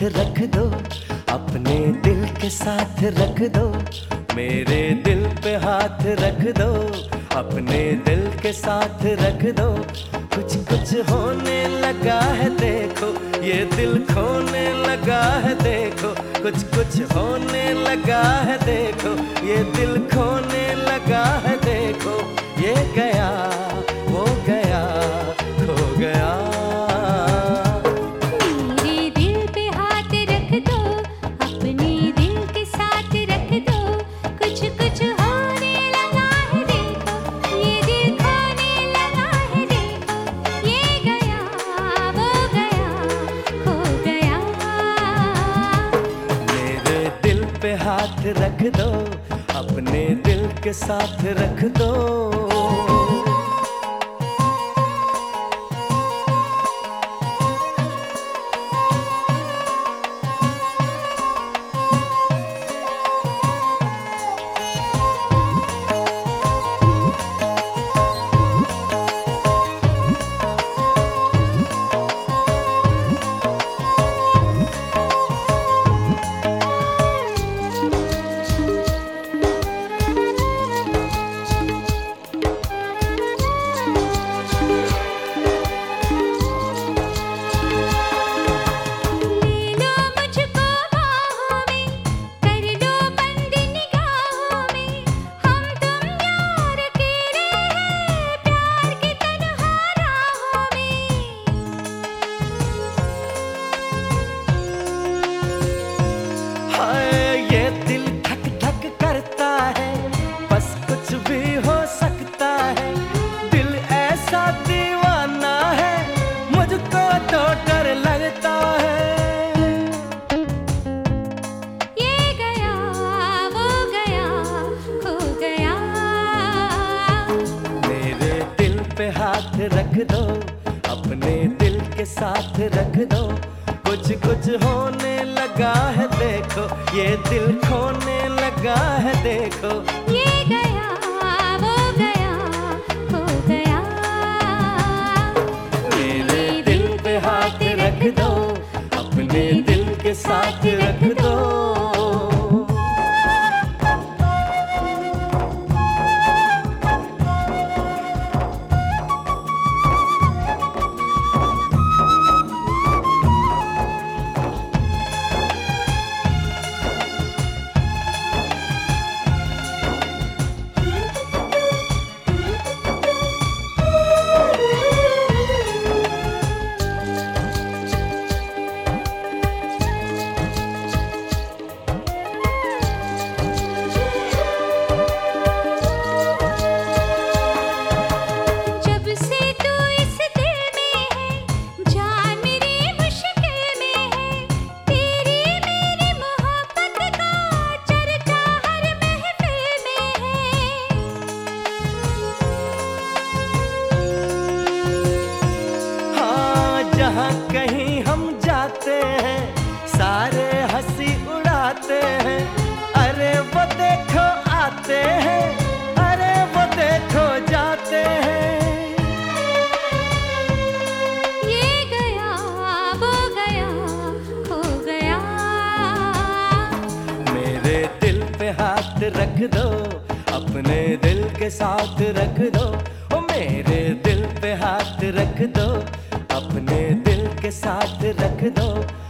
रख दो, अपने दिल के साथ रख दो। मेरे दिल पे हाथ रख दो, अपने दिल के साथ रख दो। कुछ कुछ होने लगा है देखो, ये दिल खोने लगा है देखो। कुछ कुछ होने लगा है देखो, ये दिल खोने लगा है देखो। ये गया वो गया खो गया। मेरे दिल पे हाथ रख दो, अपने दिल के साथ रख दो। कुछ कुछ होने लगा है देखो, ये दिल खोने लगा है देखो। ये गया वो गया खो गया। मेरे दिल पे हाथ रख दो, अपने दिल के साथ रख दो। हाथ रख दो, अपने दिल के साथ रख दो। कुछ कुछ होने लगा है देखो, ये दिल खोने लगा है देखो। ये गया वो गया खो गया। मेरे दिल पे हाथ रख दो, अपने दिल के साथ रख दो। जहाँ कहीं हम जाते हैं, सारे हंसी उड़ाते हैं। अरे वो देखो आते हैं, अरे वो देखो जाते हैं। ये गया वो गया खो गया। मेरे दिल पे हाथ रख दो, अपने दिल के साथ रख दो। ओ मेरे दिल पे हाथ रख दो, अपने दिल के साथ रख दो।